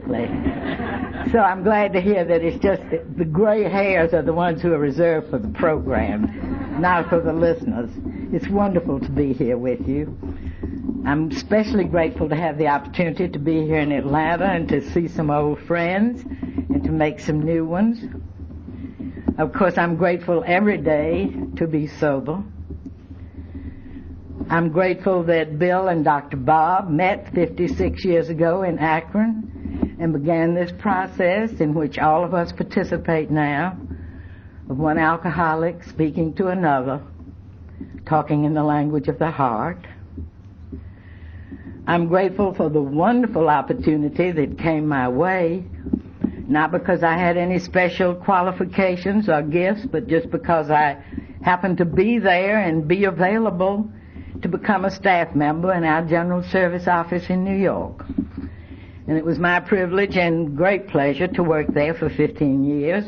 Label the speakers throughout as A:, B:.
A: So I'm glad to hear that it's just the gray hairs are the ones who are reserved for the program, not for the listeners. It's wonderful to be here with you. I'm especially grateful to have the opportunity to be here in Atlanta and to see some old friends and to make some new ones. Of course, I'm grateful every day to be sober. I'm grateful that Bill and Dr. Bob met 56 years ago in Akron and began this process in which all of us participate now, of one alcoholic speaking to another, talking in the language of the heart. I'm grateful for the wonderful opportunity that came my way, not because I had any special qualifications or gifts, but just because I happened to be there and be available to become a staff member in our General Service Office in New York. And it was my privilege and great pleasure to work there for 15 years.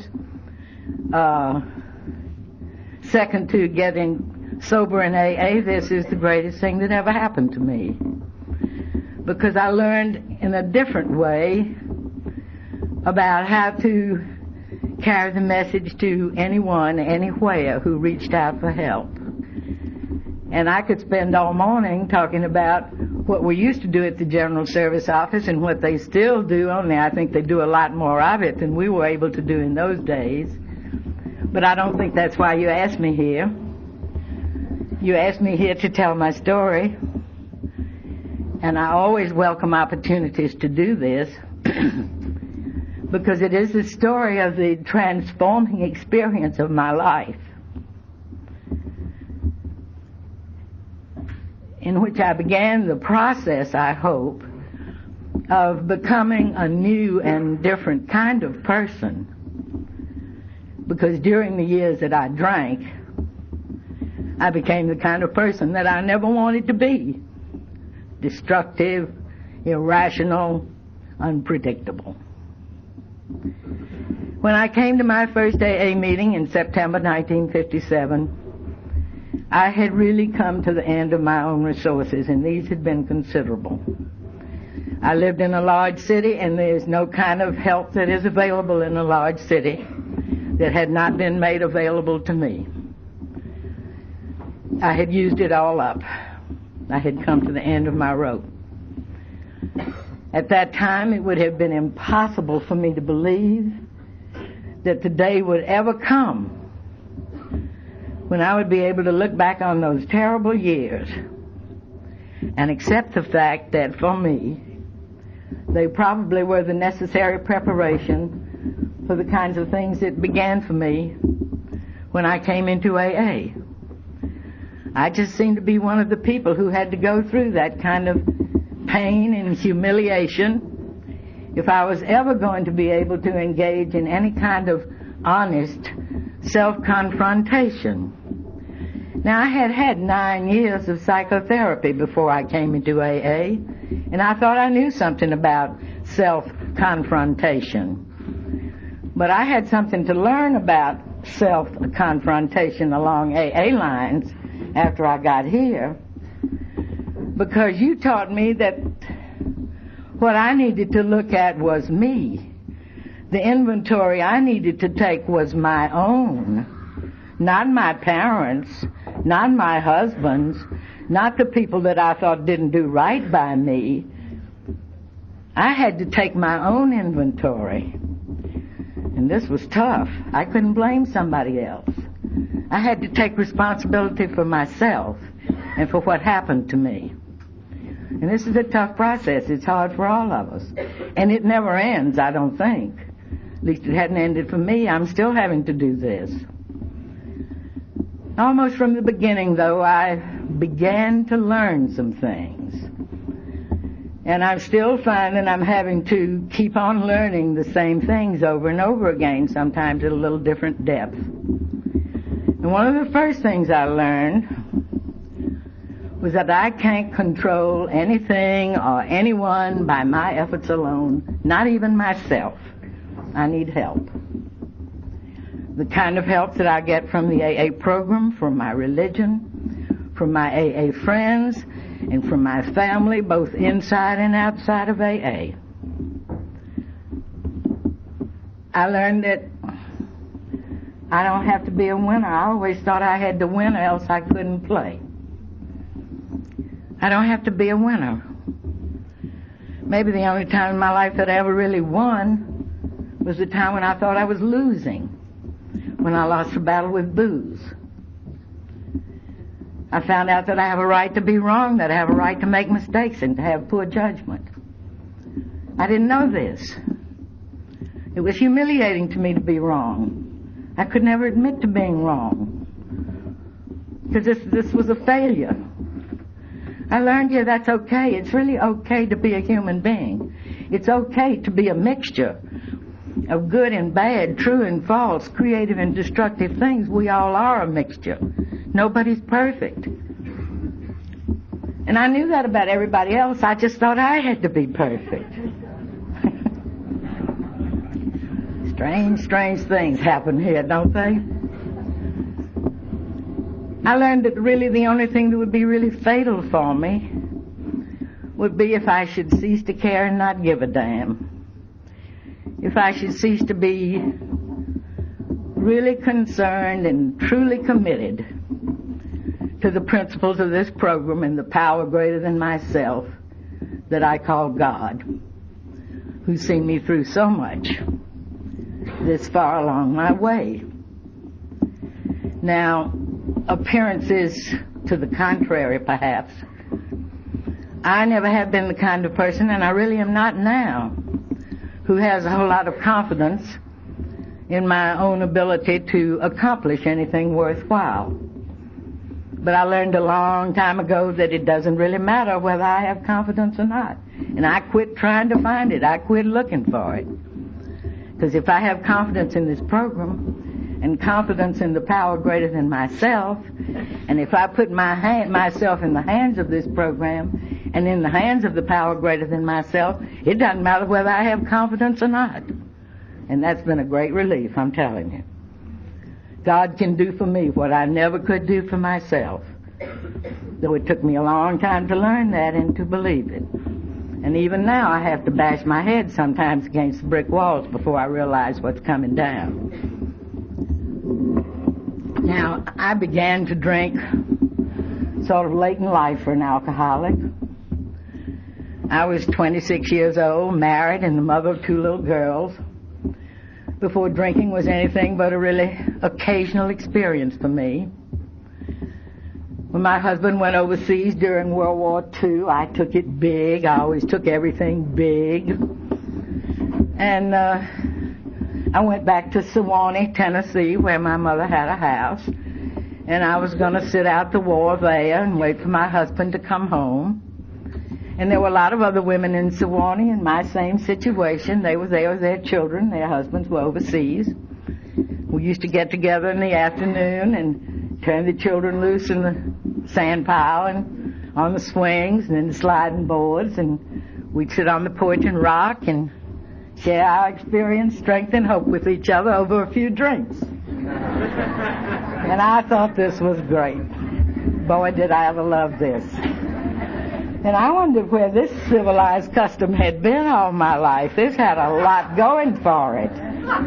A: Second to getting sober in AA, this is the greatest thing that ever happened to me, because I learned in a different way about how to carry the message to anyone, anywhere who reached out for help. And I could spend all morning talking about what we used to do at the General Service Office and what they still do, only I think they do a lot more of it than we were able to do in those days. But I don't think that's why you asked me here. You asked me here to tell my story, and I always welcome opportunities to do this because it is the story of the transforming experience of my life, in which I began the process, I hope, of becoming a new and different kind of person. Because during the years that I drank, I became the kind of person that I never wanted to be. Destructive, irrational, unpredictable. When I came to my first AA meeting in September 1957, I had really come to the end of my own resources, and these had been considerable. I lived in a large city, and there's no kind of help that is available in a large city that had not been made available to me. I had used it all up. I had come to the end of my rope. At that time, it would have been impossible for me to believe that the day would ever come when I would be able to look back on those terrible years and accept the fact that for me, they probably were the necessary preparation for the kinds of things that began for me when I came into AA. I just seemed to be one of the people who had to go through that kind of pain and humiliation if I was ever going to be able to engage in any kind of honest self-confrontation. Now, I had had 9 years of psychotherapy before I came into AA, and I thought I knew something about self-confrontation. But I had something to learn about self-confrontation along AA lines after I got here, because you taught me that what I needed to look at was me. The inventory I needed to take was my own, not my parents', not my husband's, not the people that I thought didn't do right by me. I had to take my own inventory. And this was tough. I couldn't blame somebody else. I had to take responsibility for myself and for what happened to me. And this is a tough process. It's hard for all of us. And it never ends, I don't think. At least it hadn't ended for me. I'm still having to do this. Almost from the beginning, though, I began to learn some things. And I'm still finding I'm having to keep on learning the same things over and over again, sometimes at a little different depth. And one of the first things I learned was that I can't control anything or anyone by my efforts alone, not even myself. I need help. The kind of help that I get from the AA program, from my religion, from my AA friends, and from my family, both inside and outside of AA. I learned that I don't have to be a winner. I always thought I had to win or else I couldn't play. I don't have to be a winner. Maybe the only time in my life that I ever really won was the time when I thought I was losing, when I lost a battle with booze. I found out that I have a right to be wrong, that I have a right to make mistakes and to have poor judgment. I didn't know this. It was humiliating to me to be wrong. I could never admit to being wrong, because this was a failure. I learned here that's okay. It's really okay to be a human being. It's okay to be a mixture of good and bad, true and false, creative and destructive things. We all are a mixture. Nobody's perfect. And I knew that about everybody else. I just thought I had to be perfect. Strange things happen here, don't they? I learned that really the only thing that would be really fatal for me would be if I should cease to care and not give a damn. If I should cease to be really concerned and truly committed to the principles of this program and the power greater than myself that I call God, who's seen me through so much this far along my way. Now, appearances to the contrary, perhaps. I never have been the kind of person, and I really am not now, who has a whole lot of confidence in my own ability to accomplish anything worthwhile. But I learned a long time ago that it doesn't really matter whether I have confidence or not. And I quit trying to find it. I quit looking for it. Because if I have confidence in this program and confidence in the power greater than myself, and if I put myself in the hands of this program and in the hands of the power greater than myself, it doesn't matter whether I have confidence or not. And that's been a great relief, I'm telling you. God can do for me what I never could do for myself, though it took me a long time to learn that and to believe it. And even now I have to bash my head sometimes against brick walls before I realize what's coming down. Now, I began to drink sort of late in life for an alcoholic. I was 26 years old, married, and the mother of 2 little girls, before drinking was anything but a really occasional experience for me. When my husband went overseas during World War II, I took it big. I always took everything big. And I went back to Sewanee, Tennessee, where my mother had a house. And I was going to sit out the war there and wait for my husband to come home. And there were a lot of other women in Sewanee in my same situation. They were there with their children. Their husbands were overseas. We used to get together in the afternoon and turn the children loose in the sand pile and on the swings and in the sliding boards. And we'd sit on the porch and rock and share our experience, strength, and hope with each other over a few drinks. And I thought this was great. Boy, did I ever love this. And I wondered where this civilized custom had been all my life. This had a lot going for it.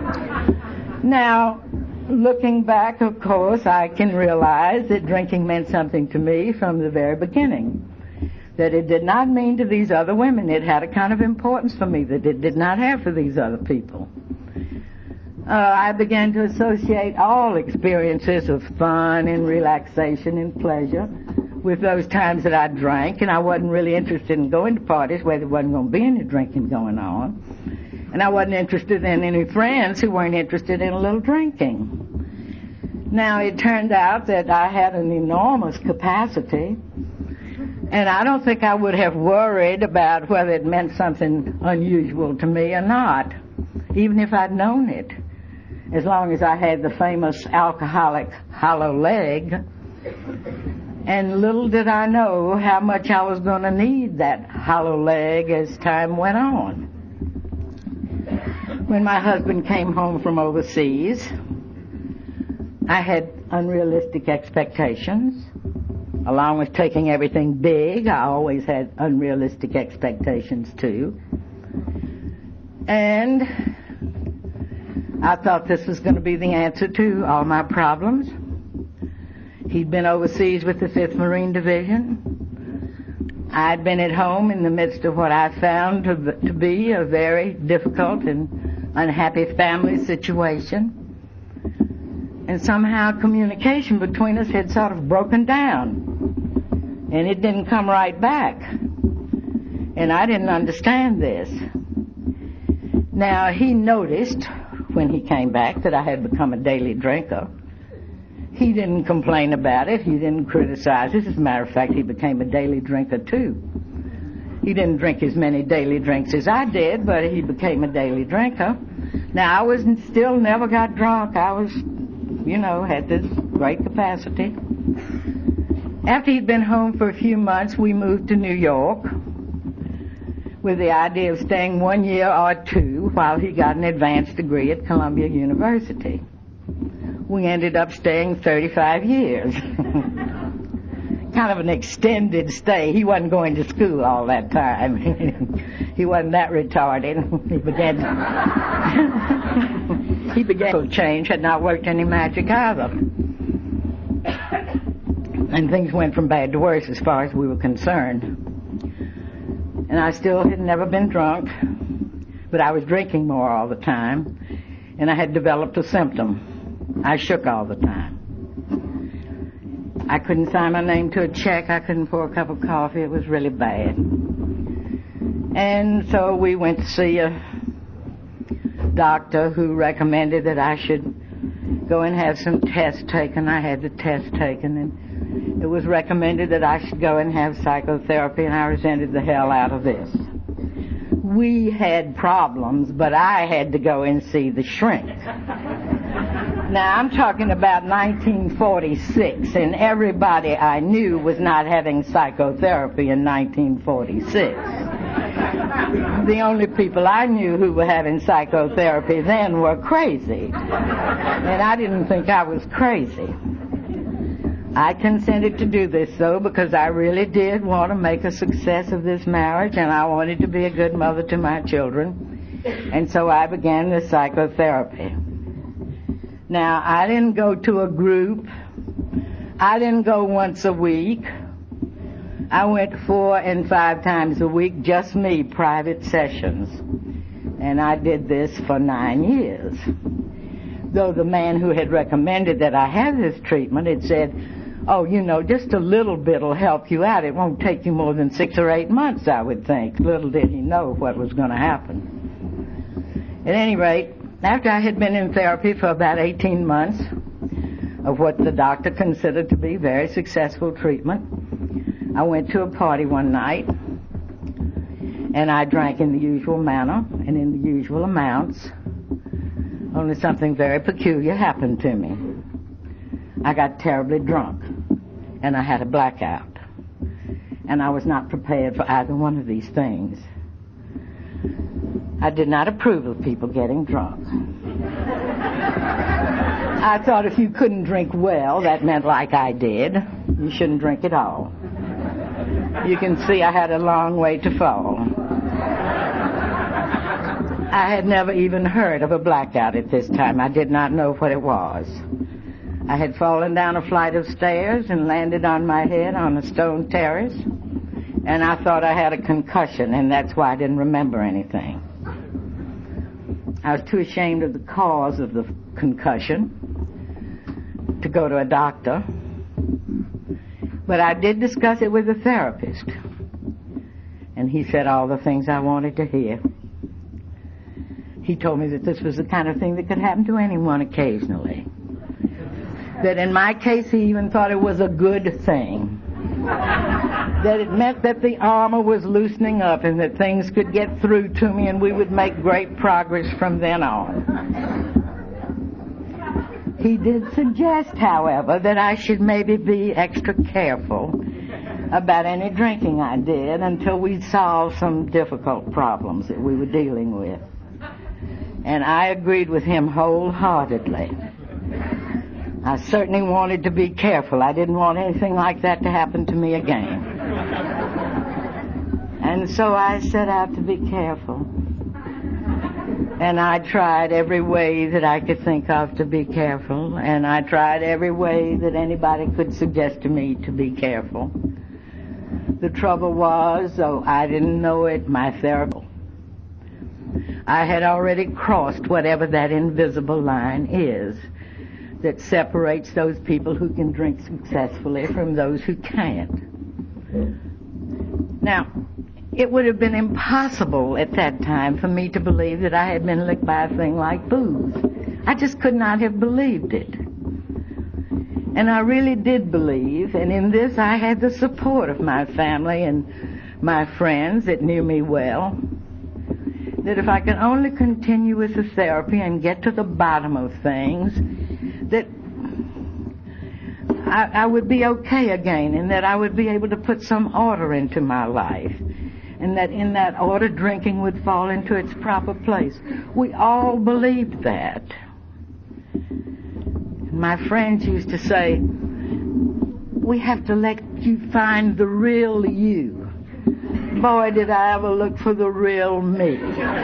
A: Now, looking back, of course, I can realize that drinking meant something to me from the very beginning. That it did not mean to these other women. It had a kind of importance for me that it did not have for these other people. I began to associate all experiences of fun and relaxation and pleasure with those times that I drank, and I wasn't really interested in going to parties where there wasn't going to be any drinking going on. And I wasn't interested in any friends who weren't interested in a little drinking. Now, it turned out that I had an enormous capacity, and I don't think I would have worried about whether it meant something unusual to me or not, even if I'd known it, as long as I had the famous alcoholic hollow leg. And little did I know how much I was going to need that hollow leg as time went on. When my husband came home from overseas, I had unrealistic expectations. Along with taking everything big, I always had unrealistic expectations too. And I thought this was going to be the answer to all my problems. He'd been overseas with the 5th Marine Division. I'd been at home in the midst of what I found to be a very difficult and unhappy family situation. And somehow communication between us had sort of broken down. And it didn't come right back. And I didn't understand this. Now, he noticed when he came back that I had become a daily drinker. He didn't complain about it. He didn't criticize it. As a matter of fact, he became a daily drinker, too. He didn't drink as many daily drinks as I did, but he became a daily drinker. Now, I was still never got drunk. I was, had this great capacity. After he'd been home for a few months, we moved to New York with the idea of staying 1 year or 2 while he got an advanced degree at Columbia University. We ended up staying 35 years. Kind of an extended stay. He wasn't going to school all that time. He wasn't that retarded. He began to change, had not worked any magic either. And things went from bad to worse as far as we were concerned. And I still had never been drunk, but I was drinking more all the time, and I had developed a symptom. I shook all the time. I couldn't sign my name to a check. I couldn't pour a cup of coffee. It was really bad. And so we went to see a doctor who recommended that I should go and have some tests taken. I had the test taken, and it was recommended that I should go and have psychotherapy, and I resented the hell out of this. We had problems, but I had to go and see the shrink. Now, I'm talking about 1946, and everybody I knew was not having psychotherapy in 1946. The only people I knew who were having psychotherapy then were crazy. And I didn't think I was crazy. I consented to do this, though, because I really did want to make a success of this marriage, and I wanted to be a good mother to my children. And so I began the psychotherapy. Now, I didn't go to a group. I didn't go once a week. I went 4 and 5 times a week, just me, private sessions. And I did this for 9 years. Though the man who had recommended that I have this treatment had said, oh, just a little bit will help you out. It won't take you more than 6 or 8 months, I would think. Little did he know what was going to happen. At any rate, after I had been in therapy for about 18 months of what the doctor considered to be very successful treatment, I went to a party one night, and I drank in the usual manner and in the usual amounts. Only something very peculiar happened to me. I got terribly drunk, and I had a blackout. And I was not prepared for either one of these things. I did not approve of people getting drunk. I thought if you couldn't drink well, that meant like I did, you shouldn't drink at all. You can see I had a long way to fall. I had never even heard of a blackout at this time. I did not know what it was. I had fallen down a flight of stairs and landed on my head on a stone terrace, and I thought I had a concussion, and that's why I didn't remember anything. I was too ashamed of the cause of the concussion to go to a doctor, but I did discuss it with a therapist, and he said all the things I wanted to hear. He told me that this was the kind of thing that could happen to anyone occasionally. That in my case, he even thought it was a good thing. That it meant that the armor was loosening up and that things could get through to me and we would make great progress from then on. He did suggest, however, that I should maybe be extra careful about any drinking I did until we solved some difficult problems that we were dealing with. And I agreed with him wholeheartedly. I certainly wanted to be careful. I didn't want anything like that to happen to me again. And so I set out to be careful. And I tried every way that I could think of to be careful, and I tried every way that anybody could suggest to me to be careful. The trouble was, though I didn't know it, my therapist, I had already crossed whatever that invisible line is that separates those people who can drink successfully from those who can't. Now, it would have been impossible at that time for me to believe that I had been licked by a thing like booze. I just could not have believed it. And I really did believe, and in this I had the support of my family and my friends that knew me well, that if I could only continue with the therapy and get to the bottom of things, that I would be okay again, and that I would be able to put some order into my life, and that in that order drinking would fall into its proper place. We all believed that. My friends used to say, we have to let you find the real you. Boy, did I ever look for the real me.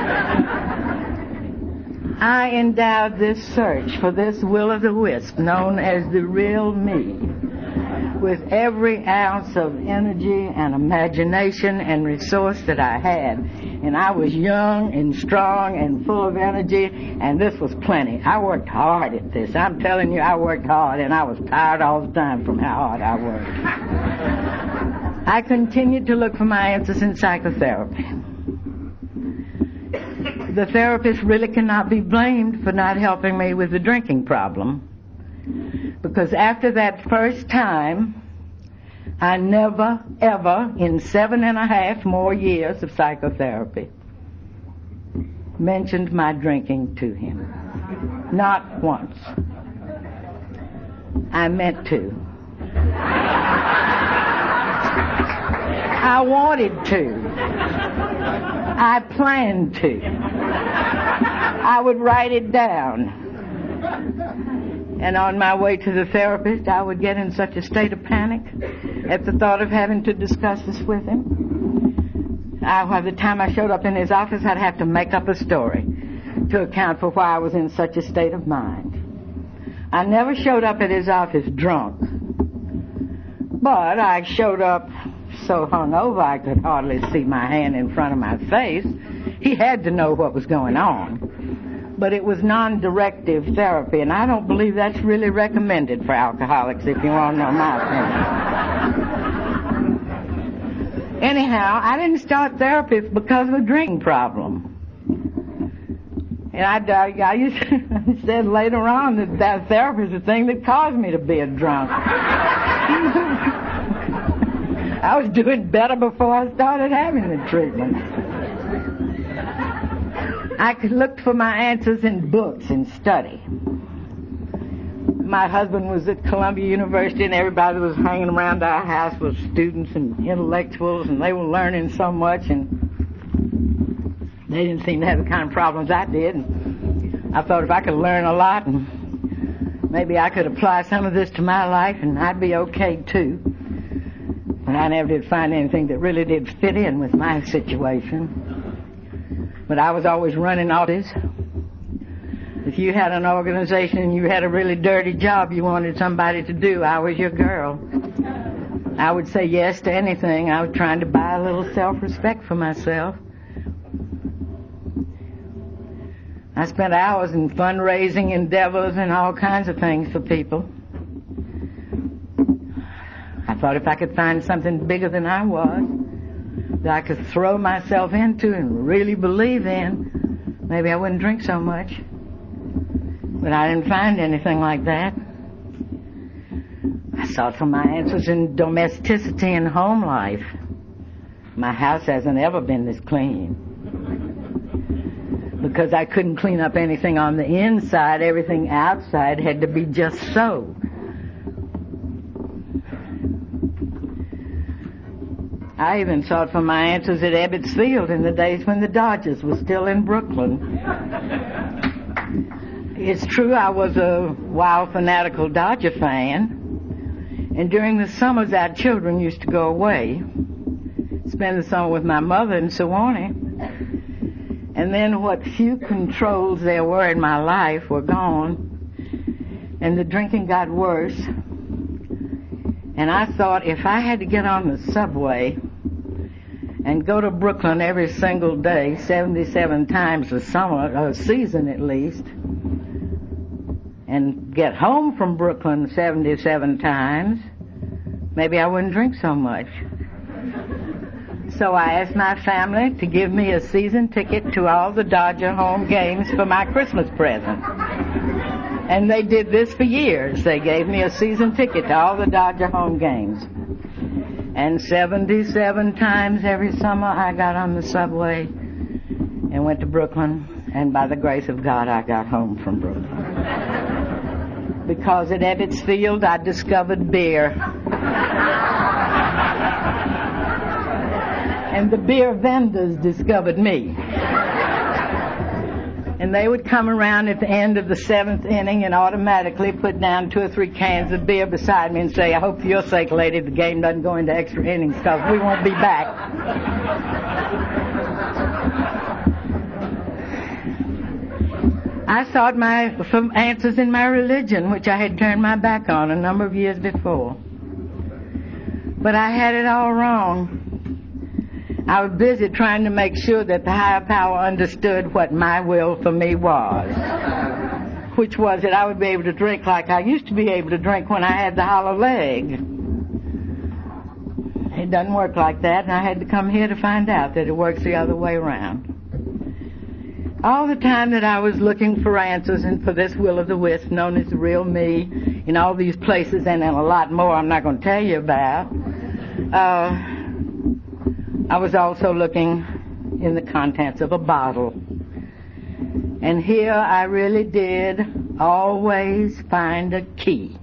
A: I endowed this search for this will-o'-the-wisp known as the real me with every ounce of energy and imagination and resource that I had. And I was young and strong and full of energy, and this was plenty. I worked hard at this. I'm telling you, I worked hard, and I was tired all the time from how hard I worked. I continued to look for my answers in psychotherapy. The therapist really cannot be blamed for not helping me with the drinking problem, because after that first time, I never, ever, in 7.5 more years of psychotherapy, mentioned my drinking to him. Not once. I meant to. I wanted to. I planned to. I would write it down. And on my way to the therapist, I would get in such a state of panic at the thought of having to discuss this with him. By the time I showed up in his office, I'd have to make up a story to account for why I was in such a state of mind. I never showed up at his office drunk, but I showed up so hungover I could hardly see my hand in front of my face. He had to know what was going on. But it was non-directive therapy, and I don't believe that's really recommended for alcoholics, if you want to know my opinion. Anyhow, I didn't start therapy because of a drinking problem. And I used to said later on that therapy is the thing that caused me to be a drunk. I was doing better before I started having the treatment. I looked for my answers in books and study. My husband was at Columbia University, and everybody was hanging around our house was students and intellectuals, and they were learning so much, and they didn't seem to have the kind of problems I did. And I thought if I could learn a lot, and maybe I could apply some of this to my life, and I'd be okay too. But I never did find anything that really did fit in with my situation. But I was always running all this. If you had an organization and you had a really dirty job you wanted somebody to do, I was your girl. I would say yes to anything. I was trying to buy a little self-respect for myself. I spent hours in fundraising endeavors and all kinds of things for people. I thought if I could find something bigger than I was, that I could throw myself into and really believe in, maybe I wouldn't drink so much. But I didn't find anything like that. I sought for my answers in domesticity and home life. My house hasn't ever been this clean. Because I couldn't clean up anything on the inside, everything outside had to be just so. I even sought for my answers at Ebbets Field in the days when the Dodgers were still in Brooklyn. It's true I was a wild, fanatical Dodger fan, and during the summers our children used to go away, spend the summer with my mother in Sewanee, And then what few controls there were in my life were gone, and the drinking got worse. And I thought if I had to get on the subway and go to Brooklyn every single day, 77 times a summer, or a season at least, and get home from Brooklyn 77 times, maybe I wouldn't drink so much. So I asked my family to give me a season ticket to all the Dodger home games for my Christmas present. And they did this for years. They gave me a season ticket to all the Dodger home games. And 77 times every summer I got on the subway and went to Brooklyn, and by the grace of God I got home from Brooklyn. Because at Ebbets Field I discovered beer. And the beer vendors discovered me. And they would come around at the end of the 7th inning and automatically put down 2 or 3 cans of beer beside me and say, I hope for your sake, lady, the game doesn't go into extra innings because we won't be back. I sought some answers in my religion, which I had turned my back on a number of years before. But I had it all wrong. I was busy trying to make sure that the higher power understood what my will for me was, which was that I would be able to drink like I used to be able to drink when I had the hollow leg. It doesn't work like that, and I had to come here to find out that it works the other way around. All the time that I was looking for answers and for this will-o'-the-wisp known as the real me in all these places and in a lot more I'm not going to tell you about, I was also looking in the contents of a bottle. And here I really did always find a key.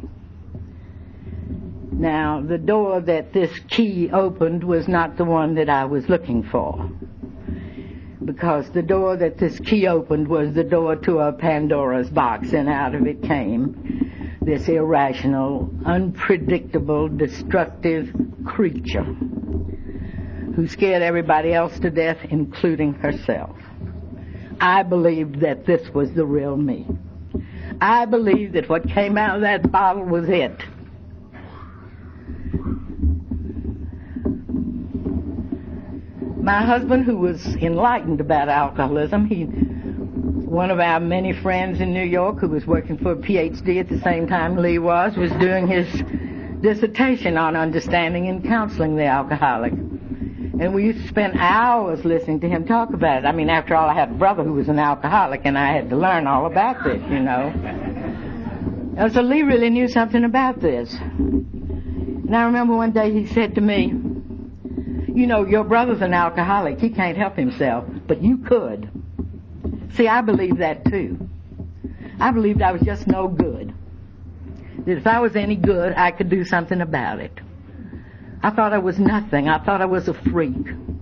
A: Now, the door that this key opened was not the one that I was looking for, because the door that this key opened was the door to a Pandora's box, and out of it came this irrational, unpredictable, destructive creature who scared everybody else to death, including herself. I believed that this was the real me. I believed that what came out of that bottle was it. My husband, who was enlightened about alcoholism, one of our many friends in New York who was working for a PhD at the same time Lee was doing his dissertation on understanding and counseling the alcoholic. And we used to spend hours listening to him talk about it. I mean, after all, I had a brother who was an alcoholic, and I had to learn all about this, you know. And so Lee really knew something about this. And I remember one day he said to me, you know, your brother's an alcoholic. He can't help himself, but you could. See, I believed that too. I believed I was just no good. That if I was any good, I could do something about it. I thought I was nothing. I thought I was a freak.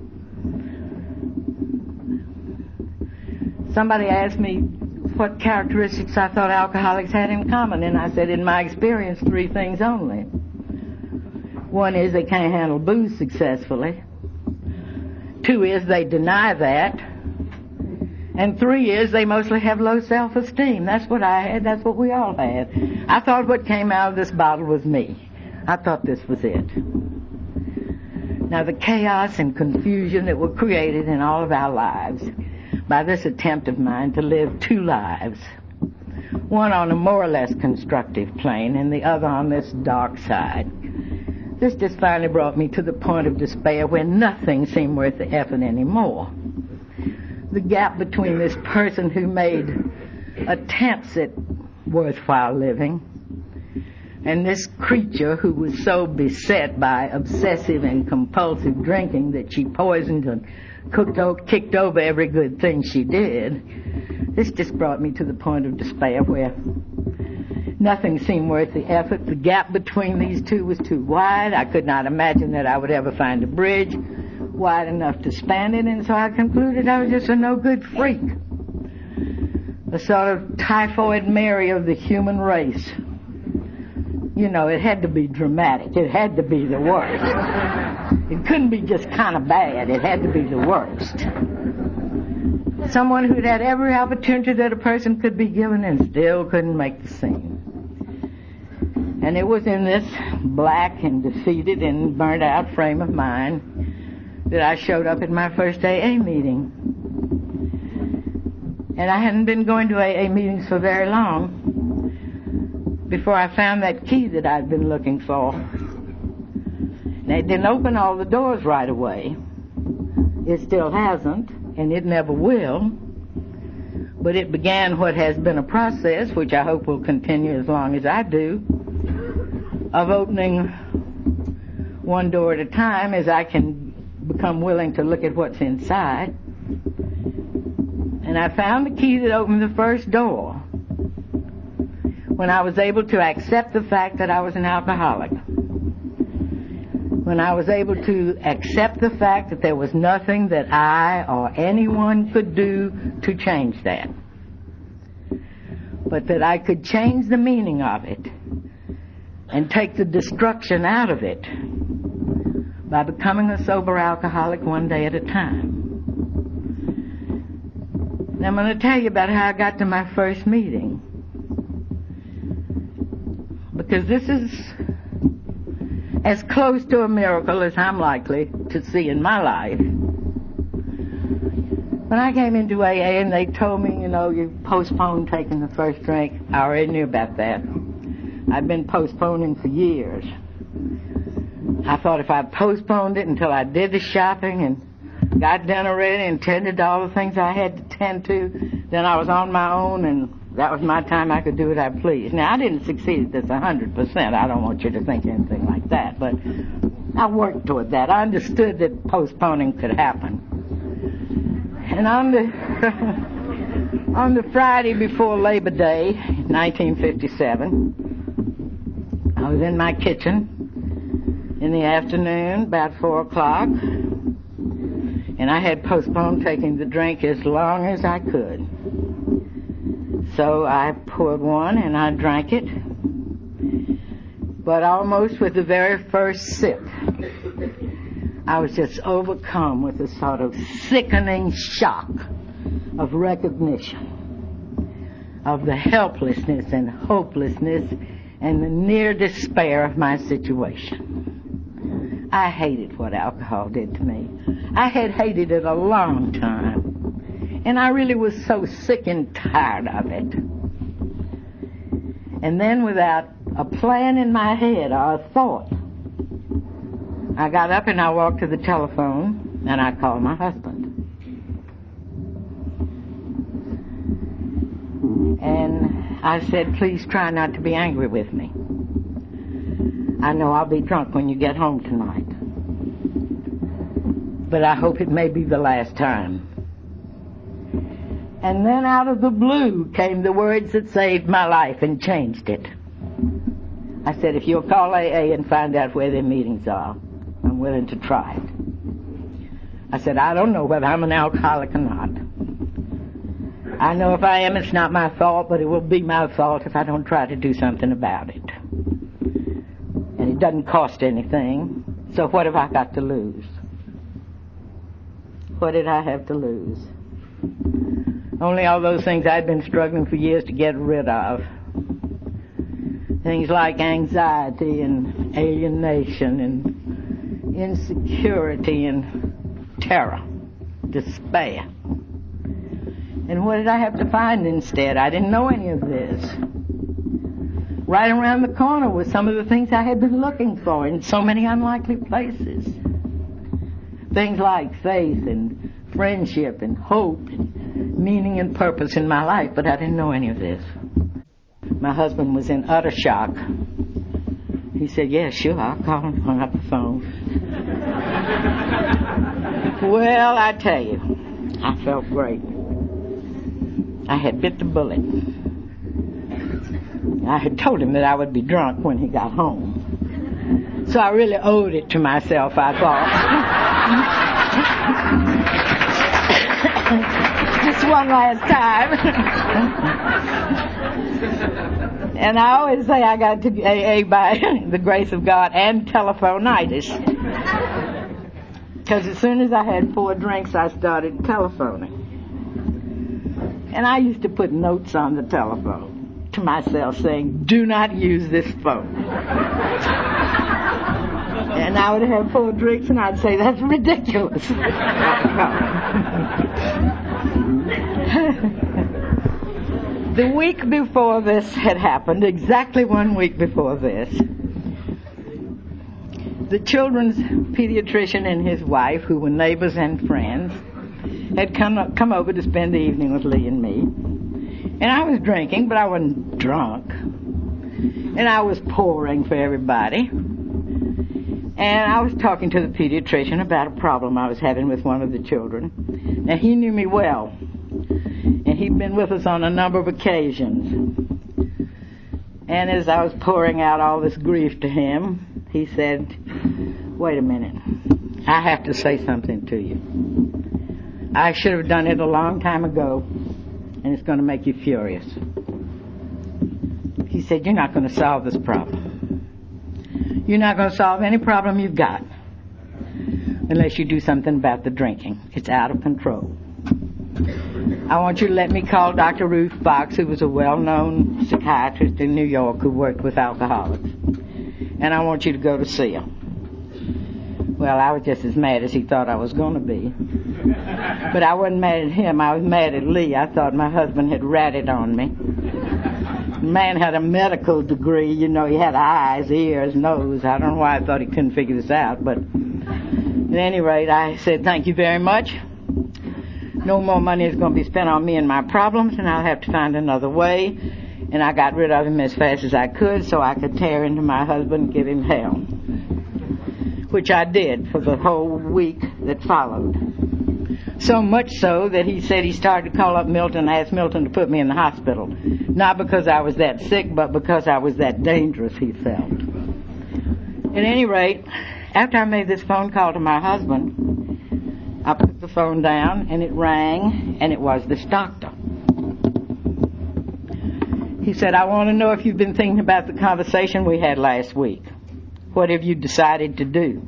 A: Somebody asked me what characteristics I thought alcoholics had in common, and I said, in my experience, 3 things only. One is they can't handle booze successfully. 2 is they deny that. And 3 is they mostly have low self-esteem. That's what I had. That's what we all had. I thought what came out of this bottle was me. I thought this was it. Now, the chaos and confusion that were created in all of our lives by this attempt of mine to live 2 lives, one on a more or less constructive plane and the other on this dark side, this just finally brought me to the point of despair where nothing seemed worth the effort anymore. The gap between this person who made attempts at worthwhile living and this creature who was so beset by obsessive and compulsive drinking that she poisoned and kicked over every good thing she did, this just brought me to the point of despair where nothing seemed worth the effort. The gap between these two was too wide. I could not imagine that I would ever find a bridge wide enough to span it, and so I concluded I was just a no-good freak, a sort of typhoid Mary of the human race. You know, it had to be dramatic. It had to be the worst. It couldn't be just kind of bad. It had to be the worst. Someone who'd had every opportunity that a person could be given and still couldn't make the scene. And it was in this black and defeated and burnt out frame of mind that I showed up at my first AA meeting. And I hadn't been going to AA meetings for very long before I found that key that I'd been looking for. Now, it didn't open all the doors right away. It still hasn't, and it never will. But it began what has been a process, which I hope will continue as long as I do, of opening one door at a time as I can become willing to look at what's inside. And I found the key that opened the first door when I was able to accept the fact that I was an alcoholic. When I was able to accept the fact that there was nothing that I or anyone could do to change that. But that I could change the meaning of it and take the destruction out of it by becoming a sober alcoholic one day at a time. Now I'm going to tell you about how I got to my first meeting. Because this is as close to a miracle as I'm likely to see in my life. When I came into AA and they told me, you postponed taking the first drink, I already knew about that. I'd been postponing for years. I thought if I postponed it until I did the shopping and got dinner ready and tended to all the things I had to tend to, then I was on my own and that was my time. I could do what I pleased. Now, I didn't succeed at this 100%. I don't want you to think anything like that, but I worked toward that. I understood that postponing could happen. And on the Friday before Labor Day, 1957, I was in my kitchen in the afternoon, about 4 o'clock, and I had postponed taking the drink as long as I could. So I poured one and I drank it, but almost with the very first sip, I was just overcome with a sort of sickening shock of recognition of the helplessness and hopelessness and the near despair of my situation. I hated what alcohol did to me. I had hated it a long time, and I really was so sick and tired of it. And then without a plan in my head or a thought, I got up and I walked to the telephone and I called my husband. And I said, please try not to be angry with me. I know I'll be drunk when you get home tonight. But I hope it may be the last time. And then out of the blue came the words that saved my life and changed it. I said, if you'll call AA and find out where their meetings are, I'm willing to try it. I said, I don't know whether I'm an alcoholic or not. I know if I am, it's not my fault, but it will be my fault if I don't try to do something about it. And it doesn't cost anything, so what have I got to lose? What did I have to lose? Only all those things I'd been struggling for years to get rid of. Things like anxiety and alienation and insecurity and terror, despair. And what did I have to find instead? I didn't know any of this. Right around the corner were some of the things I had been looking for in so many unlikely places. Things like faith and friendship and hope and meaning and purpose in my life, but I didn't know any of this. My husband was in utter shock. He said, yeah, sure, I'll call him. Hung up the phone. Well, I tell you, I felt great. I had bit the bullet. I had told him that I would be drunk when he got home. So I really owed it to myself, I thought. Just one last time. And I always say I got to AA by the grace of God and telephonitis. Because as soon as I had 4 drinks, I started telephoning. And I used to put notes on the telephone to myself saying, do not use this phone. And I would have 4 drinks and I'd say, that's ridiculous. The week before this had happened, exactly 1 week before this, the children's pediatrician and his wife, who were neighbors and friends, had come over to spend the evening with Lee and me. And I was drinking, but I wasn't drunk. And I was pouring for everybody. And I was talking to the pediatrician about a problem I was having with one of the children. And he knew me well. And he'd been with us on a number of occasions. And as I was pouring out all this grief to him, he said, wait a minute, I have to say something to you. I should have done it a long time ago, and it's going to make you furious. He said, you're not going to solve this problem. You're not going to solve any problem you've got unless you do something about the drinking. It's out of control. I want you to let me call Dr. Ruth Fox, who was a well-known psychiatrist in New York who worked with alcoholics. And I want you to go to see her. Well, I was just as mad as he thought I was going to be. But I wasn't mad at him. I was mad at Lee. I thought my husband had ratted on me. The man had a medical degree. You know, he had eyes, ears, nose. I don't know why I thought he couldn't figure this out. But at any rate, I said, thank you very much. No more money is going to be spent on me and my problems, and I'll have to find another way. And I got rid of him as fast as I could so I could tear into my husband and give him hell. Which I did for the whole week that followed. So much so that he said he started to call up Milton and asked Milton to put me in the hospital. Not because I was that sick, but because I was that dangerous, he felt. At any rate, after I made this phone call to my husband, I put the phone down and it rang, and it was this doctor. He said, I want to know if you've been thinking about the conversation we had last week. What have you decided to do?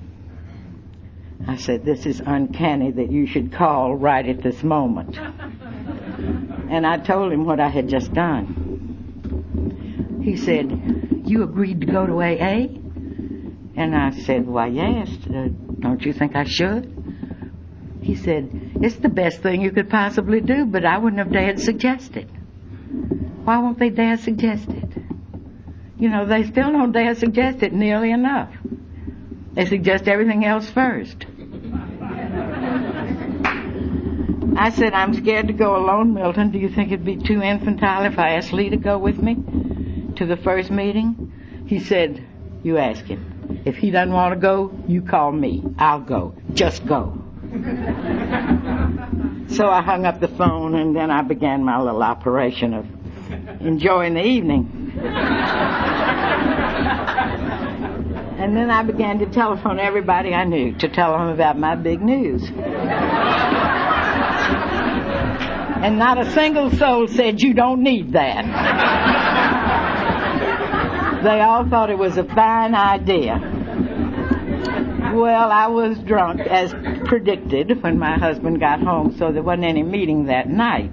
A: I said, this is uncanny that you should call right at this moment. And I told him what I had just done. He said, you agreed to go to AA? And I said, why, yes. Don't you think I should? He said, it's the best thing you could possibly do, but I wouldn't have dared suggest it. Why won't they dare suggest it? You know, they still don't dare suggest it nearly enough. They suggest everything else first. I said, I'm scared to go alone, Milton. Do you think it'd be too infantile if I asked Lee to go with me to the first meeting? He said, you ask him. If he doesn't want to go, you call me. I'll go. Just go. So I hung up the phone, and then I began my little operation of enjoying the evening. And then I began to telephone everybody I knew to tell them about my big news. And not a single soul said, you don't need that. They all thought it was a fine idea. Well, I was drunk, as predicted, when my husband got home, so there wasn't any meeting that night.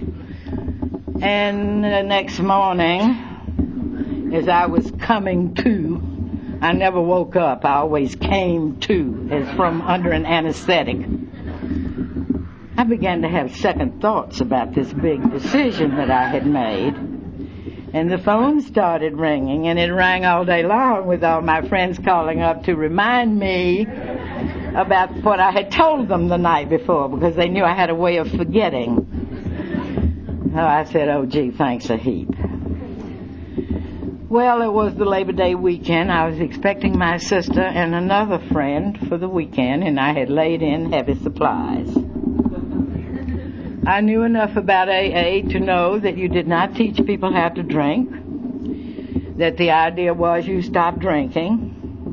A: And the next morning, as I was coming to, I never woke up. I always came to, as from under an anesthetic. I began to have second thoughts about this big decision that I had made. And the phone started ringing, and it rang all day long with all my friends calling up to remind me about what I had told them the night before, because they knew I had a way of forgetting. So I said, oh, gee, thanks a heap. Well, it was the Labor Day weekend. I was expecting my sister and another friend for the weekend, and I had laid in heavy supplies. I knew enough about AA to know that you did not teach people how to drink, that the idea was you stop drinking.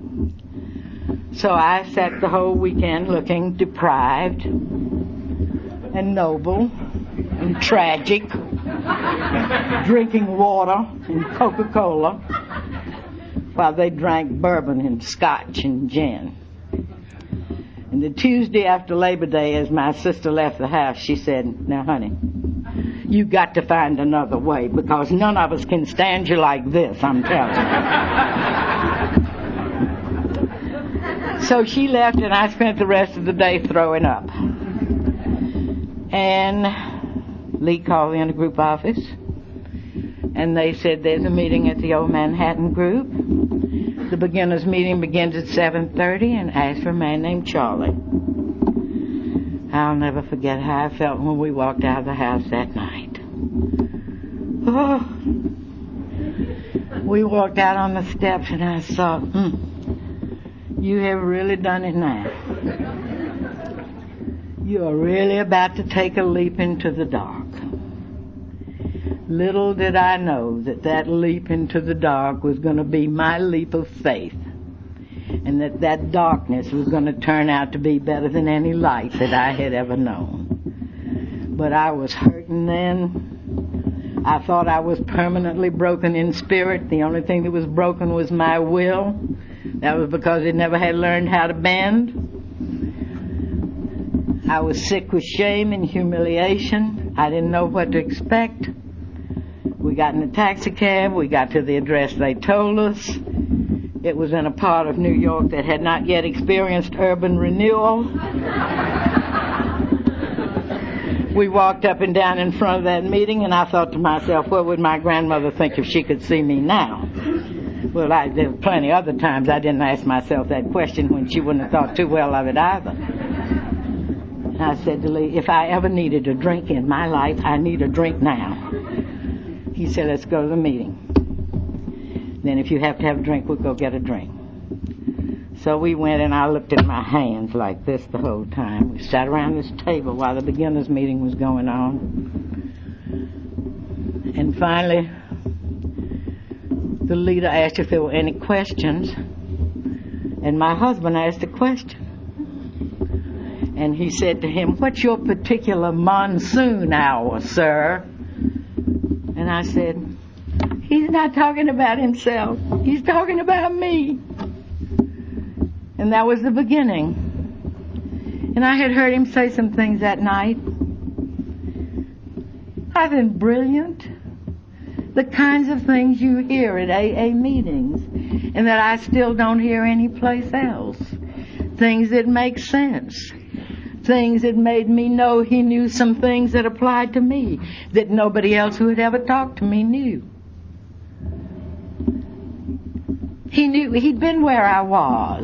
A: So I sat the whole weekend looking deprived and noble and tragic, drinking water and Coca-Cola while they drank bourbon and scotch and gin. And the Tuesday after Labor Day, as my sister left the house, she said, now, honey, You got to find another way, because none of us can stand you like this, I'm telling you. So she left, and I spent the rest of the day throwing up. And Lee called me in the group office, and they said there's a meeting at the Old Manhattan Group. The beginners meeting begins at 7:30, and asked for a man named Charlie. I'll never forget how I felt when we walked out of the house that night. Oh. We walked out on the steps, and I thought, you have really done it now. You are really about to take a leap into the dark. Little did I know that that leap into the dark was going to be my leap of faith, and that darkness was going to turn out to be better than any light that I had ever known. But I was hurting then. I thought I was permanently broken in spirit. The only thing that was broken was my will. That was because it never had learned how to bend. I was sick with shame and humiliation. I didn't know what to expect. We got in a taxi cab. We got to the address they told us. It was in a part of New York that had not yet experienced urban renewal. We walked up and down in front of that meeting, and I thought to myself, what would my grandmother think if she could see me now? Well, there were plenty other times I didn't ask myself that question when she wouldn't have thought too well of it either. I said to Lee, if I ever needed a drink in my life, I need a drink now. He said, let's go to the meeting. Then if you have to have a drink, we'll go get a drink. So we went, and I looked at my hands like this the whole time. We sat around this table while the beginners meeting was going on. And finally, the leader asked if there were any questions, and my husband asked a question. And he said to him, what's your particular monsoon hour, sir? And I said, he's not talking about himself. He's talking about me. And that was the beginning. And I had heard him say some things that night. I've been brilliant. The kinds of things you hear at AA meetings, and that I still don't hear anyplace else. Things that make sense. Things that made me know he knew some things that applied to me that nobody else who had ever talked to me knew. He knew he'd been where I was.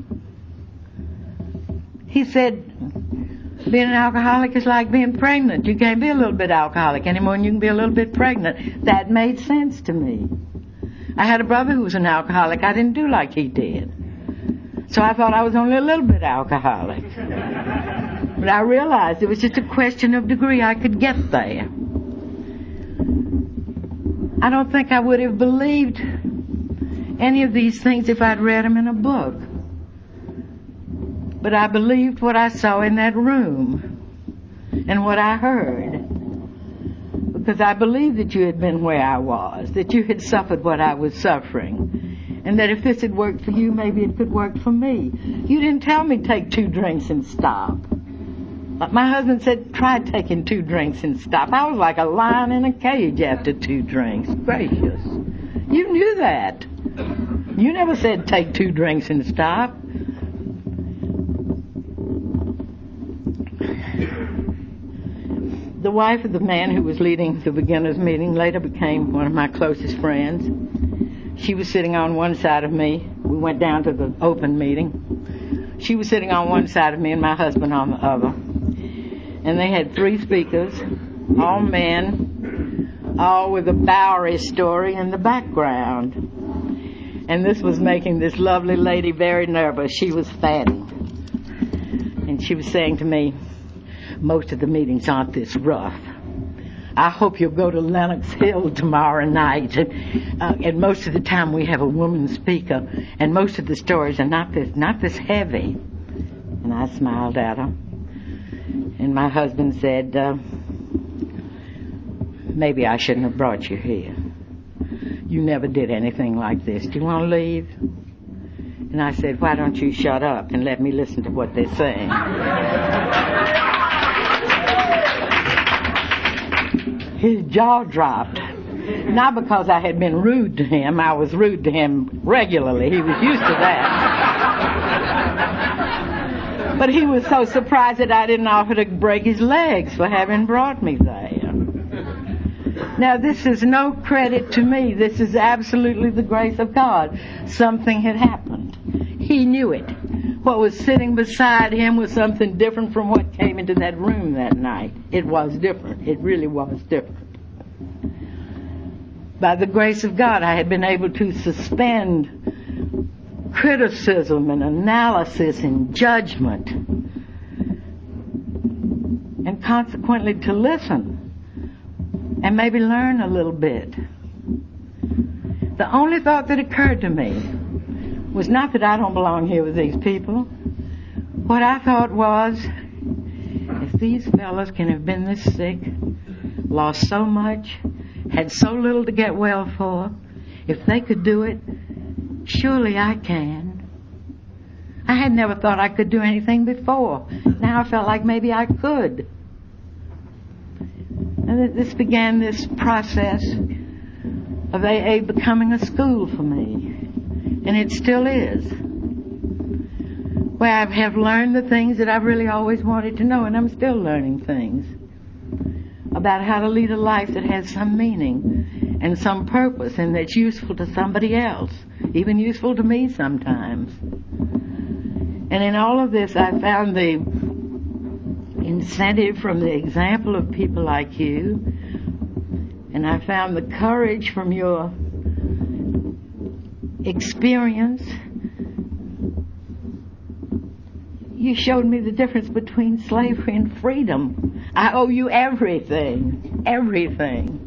A: He said, being an alcoholic is like being pregnant. You can't be a little bit alcoholic any more than you can be a little bit pregnant. That made sense to me. I had a brother who was an alcoholic. I didn't do like he did. So I thought I was only a little bit alcoholic. But I realized it was just a question of degree. I could get there. I don't think I would have believed any of these things if I'd read them in a book. But I believed what I saw in that room and what I heard. Because I believed that you had been where I was, that you had suffered what I was suffering, and that if this had worked for you, maybe it could work for me. You didn't tell me take 2 drinks and stop. But my husband said, try taking 2 drinks and stop. I was like a lion in a cage after 2 drinks. Gracious. You knew that. You never said take 2 drinks and stop. The wife of the man who was leading the beginners meeting later became one of my closest friends. She was sitting on one side of me. We went down to the open meeting. She was sitting on one side of me and my husband on the other. And they had 3 speakers, all men, all with a Bowery story in the background. And this was making this lovely lady very nervous. She was fatty. And she was saying to me, most of the meetings aren't this rough. I hope you'll go to Lenox Hill tomorrow night. And most of the time we have a woman speaker, and most of the stories are not this heavy. And I smiled at her. And my husband said, maybe I shouldn't have brought you here. You never did anything like this. Do you want to leave? And I said, why don't you shut up and let me listen to what they're saying? his jaw dropped. Not because I had been rude to him. I was rude to him regularly. He was used to that. But he was so surprised that I didn't offer to break his legs for having brought me there. Now, this is no credit to me. This is absolutely the grace of God. Something had happened. He knew it. What was sitting beside him was something different from what came into that room that night. It was different. It really was different. By the grace of God, I had been able to suspend criticism and analysis and judgment, and consequently to listen and maybe learn a little bit. The only thought that occurred to me was not that I don't belong here with these people. What I thought was, if these fellas can have been this sick, lost so much, had so little to get well for, if they could do it, surely I can. I had never thought I could do anything before. Now I felt like maybe I could. And this began this process of AA becoming a school for me. And it still is. Where I have learned the things that I've really always wanted to know, and I'm still learning things about how to lead a life that has some meaning and some purpose and that's useful to somebody else, even useful to me sometimes. And in all of this, I found the incentive from the example of people like you, and I found the courage from your experience. You showed me the difference between slavery and freedom. I owe you everything. Everything.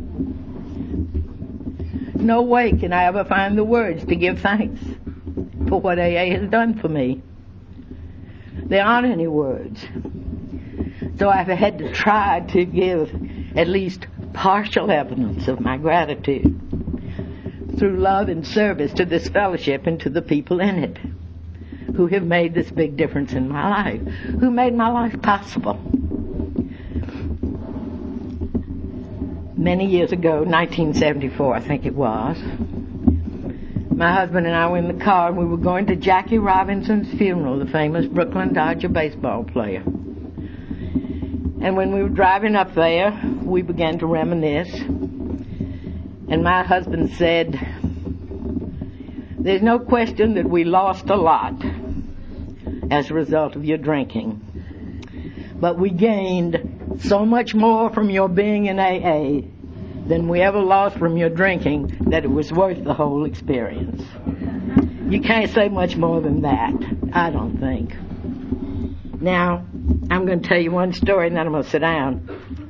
A: No way can I ever find the words to give thanks for what AA has done for me. There aren't any words. So I've had to try to give at least partial evidence of my gratitude through love and service to this fellowship and to the people in it who have made this big difference in my life, who made my life possible. Many years ago, 1974 I think it was, my husband and I were in the car and we were going to Jackie Robinson's funeral, the famous Brooklyn Dodger baseball player. And when we were driving up there, we began to reminisce. And my husband said, "There's no question that we lost a lot as a result of your drinking. But we gained so much more from your being in AA than we ever lost from your drinking that it was worth the whole experience." You can't say much more than that, I don't think. Now, I'm going to tell you one story and then I'm going to sit down.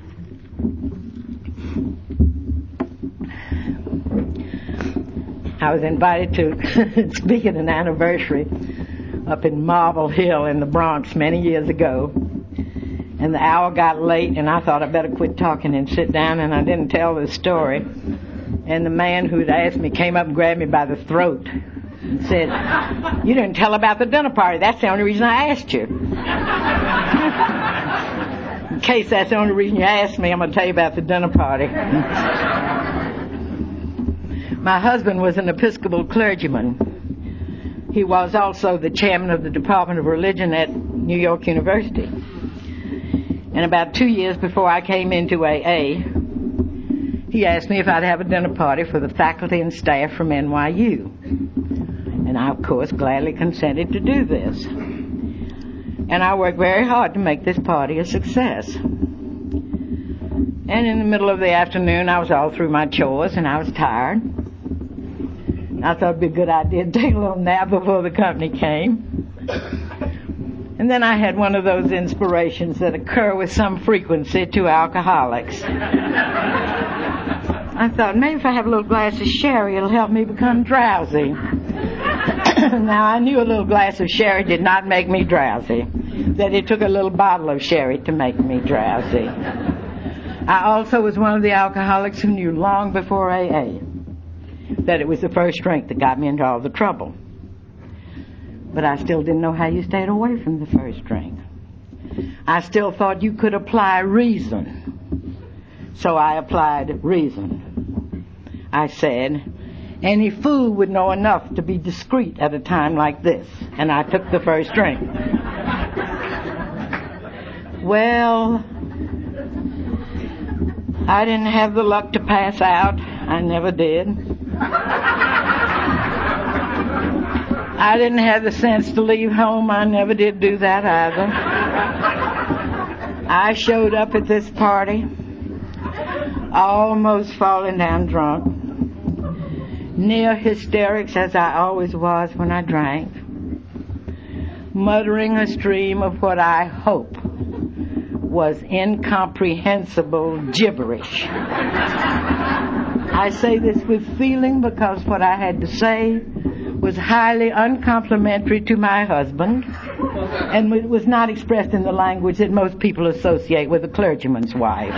A: I was invited to speak at an anniversary up in Marble Hill in the Bronx many years ago. And the hour got late and I thought I better quit talking and sit down, and I didn't tell this story. And the man who had asked me came up and grabbed me by the throat and said, "You didn't tell about the dinner party. That's the only reason I asked you." In case that's the only reason you asked me, I'm going to tell you about the dinner party. My husband was an Episcopal clergyman. He was also the chairman of the Department of Religion at New York University. And about 2 years before I came into AA, he asked me if I'd have a dinner party for the faculty and staff from NYU. And I, of course, gladly consented to do this. And I worked very hard to make this party a success. And in the middle of the afternoon, I was all through my chores and I was tired. I thought it'd be a good idea to take a little nap before the company came. And then I had one of those inspirations that occur with some frequency to alcoholics. I thought, maybe if I have a little glass of sherry, it'll help me become drowsy. Now, I knew a little glass of sherry did not make me drowsy, that it took a little bottle of sherry to make me drowsy. I also was one of the alcoholics who knew long before AA that it was the first drink that got me into all the trouble. But I still didn't know how you stayed away from the first drink. I still thought you could apply reason So I applied reason. I said, any fool would know enough to be discreet at a time like this. And I took the first drink. Well, I didn't have the luck to pass out. I never did. I didn't have the sense to leave home. I never did do that either. I showed up at this party, almost falling down drunk, near hysterics as I always was when I drank, muttering a stream of what I hope was incomprehensible gibberish. I say this with feeling because what I had to say was highly uncomplimentary to my husband, and it was not expressed in the language that most people associate with a clergyman's wife.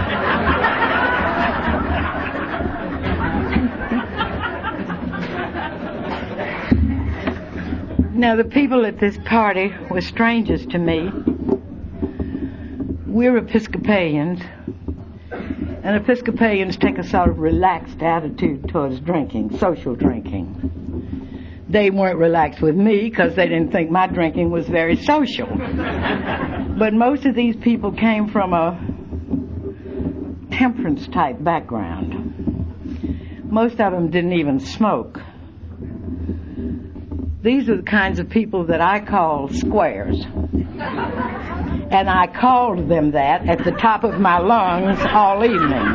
A: Now, the people at this party were strangers to me. We're Episcopalians, and Episcopalians take a sort of relaxed attitude towards drinking, social drinking. They weren't relaxed with me because they didn't think my drinking was very social. But most of these people came from a temperance-type background. Most of them didn't even smoke. These are the kinds of people that I call squares. And I called them that at the top of my lungs all evening.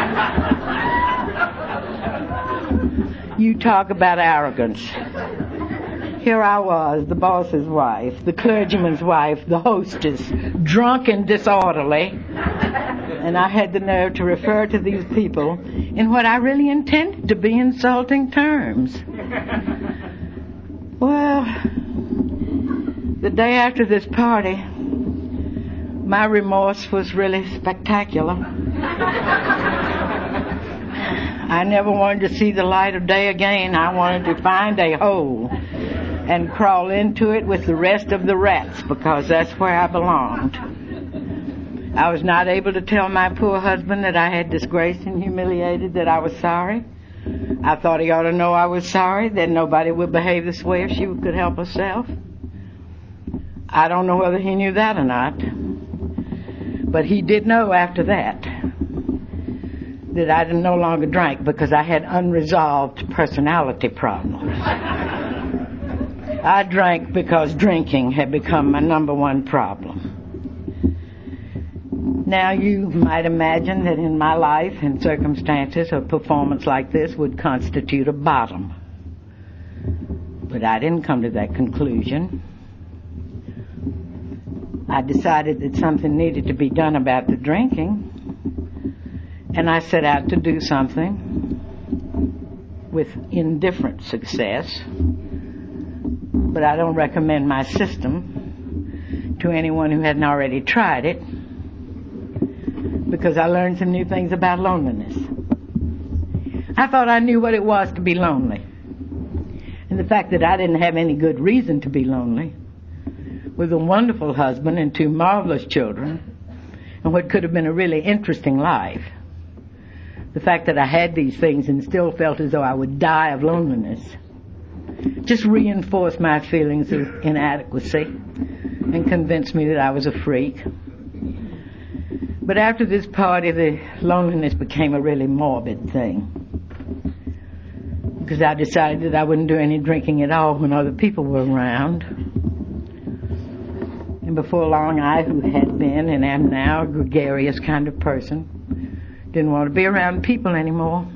A: You talk about arrogance. Here I was, the boss's wife, the clergyman's wife, the hostess, drunk and disorderly, and I had the nerve to refer to these people in what I really intended to be insulting terms. Well, the day after this party, my remorse was really spectacular. I never wanted to see the light of day again. I wanted to find a hole and crawl into it with the rest of the rats, because that's where I belonged. I was not able to tell my poor husband that I had disgraced and humiliated, that I was sorry. I thought he ought to know I was sorry, that nobody would behave this way if she could help herself. I don't know whether he knew that or not, but he did know after that I no longer drank because I had unresolved personality problems. I drank because drinking had become my number one problem. Now, you might imagine that in my life and circumstances, a performance like this would constitute a bottom. But I didn't come to that conclusion. I decided that something needed to be done about the drinking, and I set out to do something with indifferent success. But I don't recommend my system to anyone who hadn't already tried it, because I learned some new things about loneliness. I thought I knew what it was to be lonely. And the fact that I didn't have any good reason to be lonely, with a wonderful husband and two marvelous children, and what could have been a really interesting life. The fact that I had these things and still felt as though I would die of loneliness just reinforced my feelings of inadequacy and convinced me that I was a freak. But after this party, the loneliness became a really morbid thing, because I decided that I wouldn't do any drinking at all when other people were around. And before long, I, who had been and am now a gregarious kind of person, didn't want to be around people anymore.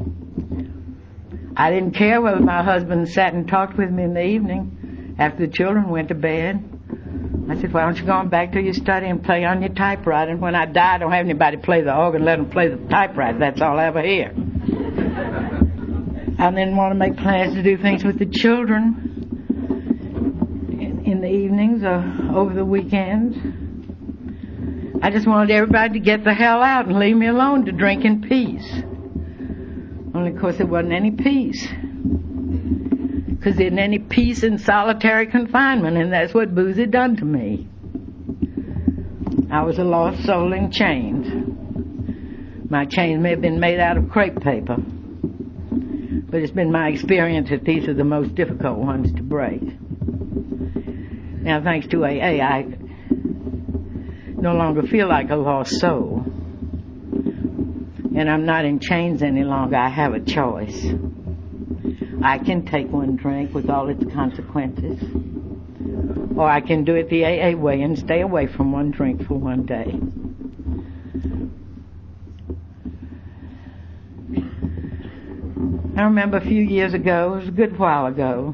A: I didn't care whether my husband sat and talked with me in the evening after the children went to bed. I said, why don't you go on back to your study and play on your typewriter? And when I die, I don't have anybody play the organ, let them play the typewriter. That's all I ever hear. I didn't want to make plans to do things with the children in the evenings or over the weekends. I just wanted everybody to get the hell out and leave me alone to drink in peace. Only, of course, there wasn't any peace. Because there isn't any peace in solitary confinement, and that's what booze had done to me. I was a lost soul in chains. My chains may have been made out of crepe paper, but it's been my experience that these are the most difficult ones to break. Now, thanks to AA, I no longer feel like a lost soul. And I'm not in chains any longer. I have a choice. I can take one drink with all its consequences, or I can do it the AA way and stay away from one drink for one day. I remember a few years ago, it was a good while ago,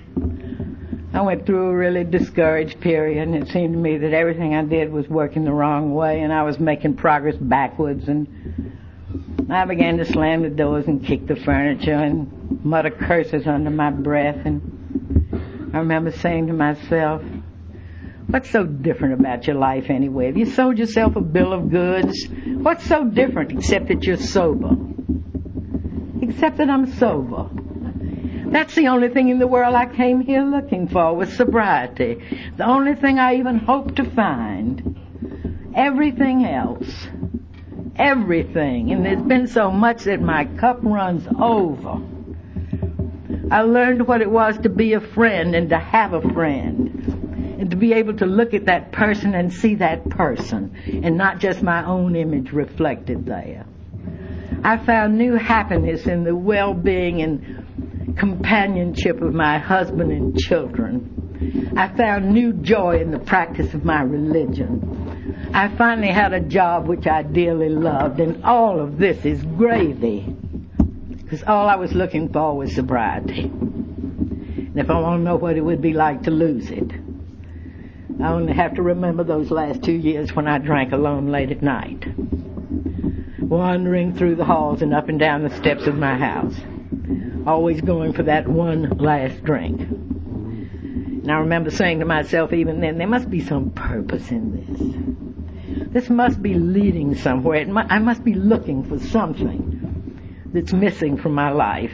A: I went through a really discouraged period, and it seemed to me that everything I did was working the wrong way, and I was making progress backwards, and I began to slam the doors and kick the furniture and mutter curses under my breath, and I remember saying to myself, what's so different about your life anyway? Have you sold yourself a bill of goods? What's so different except that you're sober? Except that I'm sober. That's the only thing in the world I came here looking for, was sobriety. The only thing I even hoped to find. Everything else, everything, and there's been so much that my cup runs over. I learned what it was to be a friend and to have a friend, and to be able to look at that person and see that person, and not just my own image reflected there. I found new happiness in the well-being and companionship of my husband and children. I found new joy in the practice of my religion. I finally had a job which I dearly loved, and all of this is gravy, because all I was looking for was sobriety. And if I want to know what it would be like to lose it, I only have to remember those last 2 years when I drank alone late at night, wandering through the halls and up and down the steps of my house, always going for that one last drink. And I remember saying to myself even then, there must be some purpose in this. This must be leading somewhere. I must be looking for something that's missing from my life.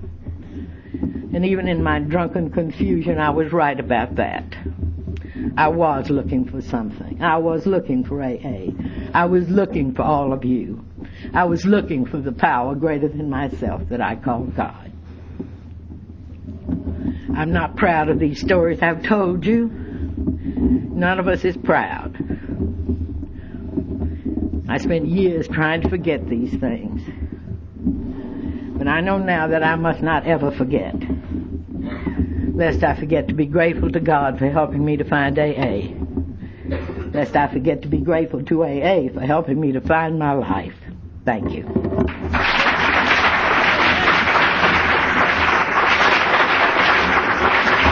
A: And even in my drunken confusion, I was right about that. I was looking for something. I was looking for AA. I was looking for all of you. I was looking for the power greater than myself that I call God. I'm not proud of these stories I've told you. None of us is proud. I spent years trying to forget these things. But I know now that I must not ever forget, lest I forget to be grateful to God for helping me to find AA, lest I forget to be grateful to AA for helping me to find my life. Thank you.